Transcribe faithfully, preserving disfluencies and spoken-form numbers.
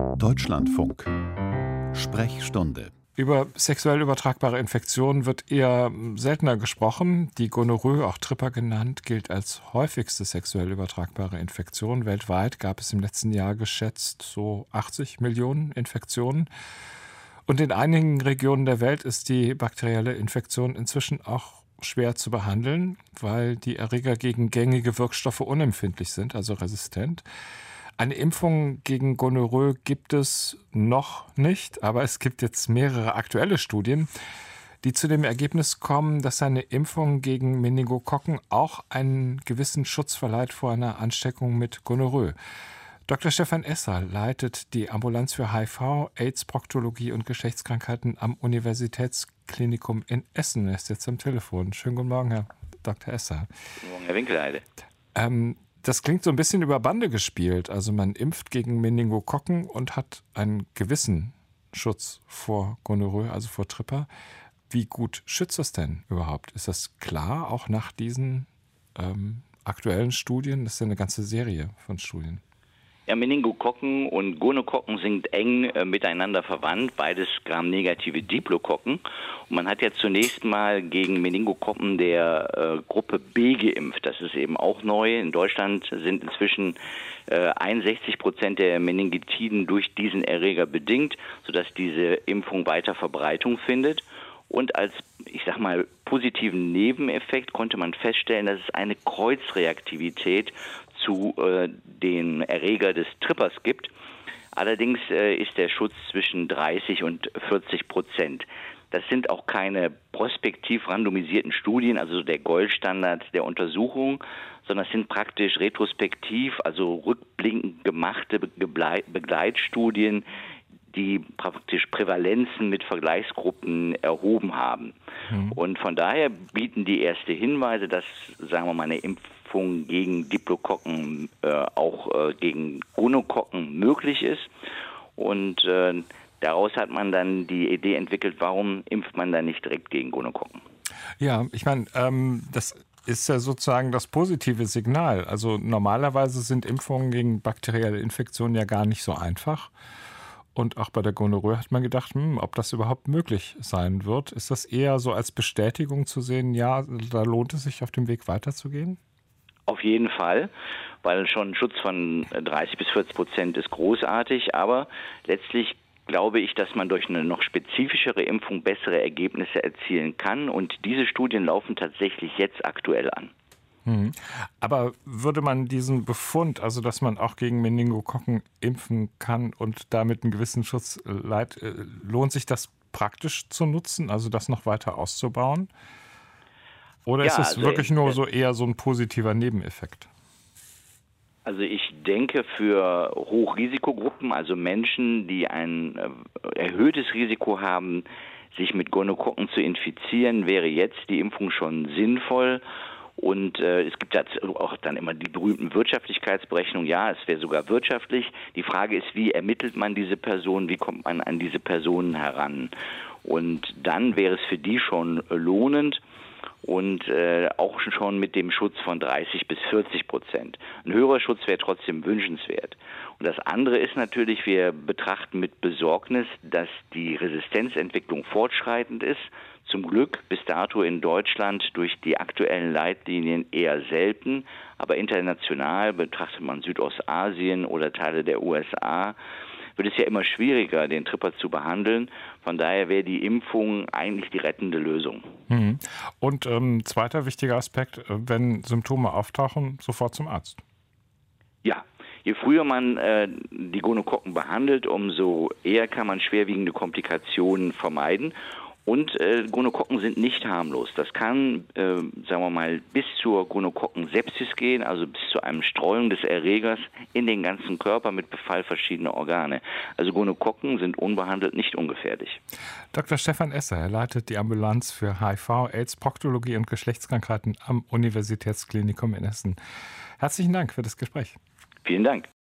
Deutschlandfunk. Sprechstunde. Über sexuell übertragbare Infektionen wird eher seltener gesprochen. Die Gonorrhoe, auch Tripper genannt, gilt als häufigste sexuell übertragbare Infektion. Weltweit gab es im letzten Jahr geschätzt so achtzig Millionen Infektionen. Und in einigen Regionen der Welt ist die bakterielle Infektion inzwischen auch schwer zu behandeln, weil die Erreger gegen gängige Wirkstoffe unempfindlich sind, also resistent. Eine Impfung gegen Gonorrhoe gibt es noch nicht, aber es gibt jetzt mehrere aktuelle Studien, die zu dem Ergebnis kommen, dass eine Impfung gegen Meningokokken auch einen gewissen Schutz verleiht vor einer Ansteckung mit Gonorrhoe. Doktor Stefan Esser leitet die Ambulanz für H I V, AIDS, Proktologie und Geschlechtskrankheiten am Universitätsklinikum in Essen. Er ist jetzt am Telefon. Schönen guten Morgen, Herr Doktor Esser. Guten Morgen, Herr Winkelheide. Ähm, Das klingt so ein bisschen über Bande gespielt. Also man impft gegen Meningokokken und hat einen gewissen Schutz vor Gonorrhoe, also vor Tripper. Wie gut schützt das denn überhaupt? Ist das klar, auch nach diesen ähm, aktuellen Studien? Das ist ja eine ganze Serie von Studien. Ja, Meningokokken und Gonokokken sind eng äh, miteinander verwandt, beides gramnegative Diplokokken. Und man hat ja zunächst mal gegen Meningokokken der äh, Gruppe B geimpft. Das ist eben auch neu. In Deutschland sind inzwischen äh, einundsechzig Prozent der Meningitiden durch diesen Erreger bedingt, sodass diese Impfung weiter Verbreitung findet. Und als, ich sag mal, positiven Nebeneffekt konnte man feststellen, dass es eine Kreuzreaktivität zu äh, den Erreger des Trippers gibt. Allerdings äh, ist der Schutz zwischen dreißig und vierzig Prozent. Das sind auch keine prospektiv randomisierten Studien, also der Goldstandard der Untersuchung, sondern es sind praktisch retrospektiv, also rückblickend gemachte Begleitstudien, die praktisch Prävalenzen mit Vergleichsgruppen erhoben haben. Mhm. Und von daher bieten die erste Hinweise, dass, sagen wir mal, eine Impfung gegen Diplokokken, äh, auch äh, gegen Gonokokken möglich ist. Und äh, daraus hat man dann die Idee entwickelt, warum impft man dann nicht direkt gegen Gonokokken? Ja, ich meine, ähm, das ist ja sozusagen das positive Signal. Also normalerweise sind Impfungen gegen bakterielle Infektionen ja gar nicht so einfach. Und auch bei der Gonorrhoe hat man gedacht, hm, ob das überhaupt möglich sein wird. Ist das eher so als Bestätigung zu sehen, ja, da lohnt es sich, auf dem Weg weiterzugehen? Auf jeden Fall, weil schon ein Schutz von dreißig bis vierzig Prozent ist großartig. Aber letztlich glaube ich, dass man durch eine noch spezifischere Impfung bessere Ergebnisse erzielen kann. Und diese Studien laufen tatsächlich jetzt aktuell an. Hm. Aber würde man diesen Befund, also dass man auch gegen Meningokokken impfen kann und damit einen gewissen Schutz leiht, lohnt sich das praktisch zu nutzen, also das noch weiter auszubauen? Oder ja, ist es also wirklich nur so eher so ein positiver Nebeneffekt? Also ich denke, für Hochrisikogruppen, also Menschen, die ein erhöhtes Risiko haben, sich mit Gonokokken zu infizieren, wäre jetzt die Impfung schon sinnvoll. Und äh, es gibt dazu auch dann immer die berühmten Wirtschaftlichkeitsberechnungen. Ja, es wäre sogar wirtschaftlich. Die Frage ist, wie ermittelt man diese Person, wie kommt man an diese Personen heran? Und dann wäre es für die schon lohnend und äh, auch schon mit dem Schutz von dreißig bis vierzig Prozent. Ein höherer Schutz wäre trotzdem wünschenswert. Und das andere ist natürlich, wir betrachten mit Besorgnis, dass die Resistenzentwicklung fortschreitend ist. Zum Glück bis dato in Deutschland durch die aktuellen Leitlinien eher selten, aber international betrachtet man Südostasien oder Teile der U S A, wird es ja immer schwieriger, den Tripper zu behandeln. Von daher wäre die Impfung eigentlich die rettende Lösung. Mhm. Und ähm, zweiter wichtiger Aspekt, wenn Symptome auftauchen, sofort zum Arzt. Ja. Je früher man äh, die Gonokokken behandelt, umso eher kann man schwerwiegende Komplikationen vermeiden. Und äh, Gonokokken sind nicht harmlos. Das kann, äh, sagen wir mal, bis zur Gonokokken-Sepsis gehen, also bis zu einem Streuung des Erregers in den ganzen Körper mit Befall verschiedener Organe. Also Gonokokken sind unbehandelt nicht ungefährlich. Doktor Stefan Esser, er leitet die Ambulanz für H I V, AIDS, Proktologie und Geschlechtskrankheiten am Universitätsklinikum in Essen. Herzlichen Dank für das Gespräch. Vielen Dank.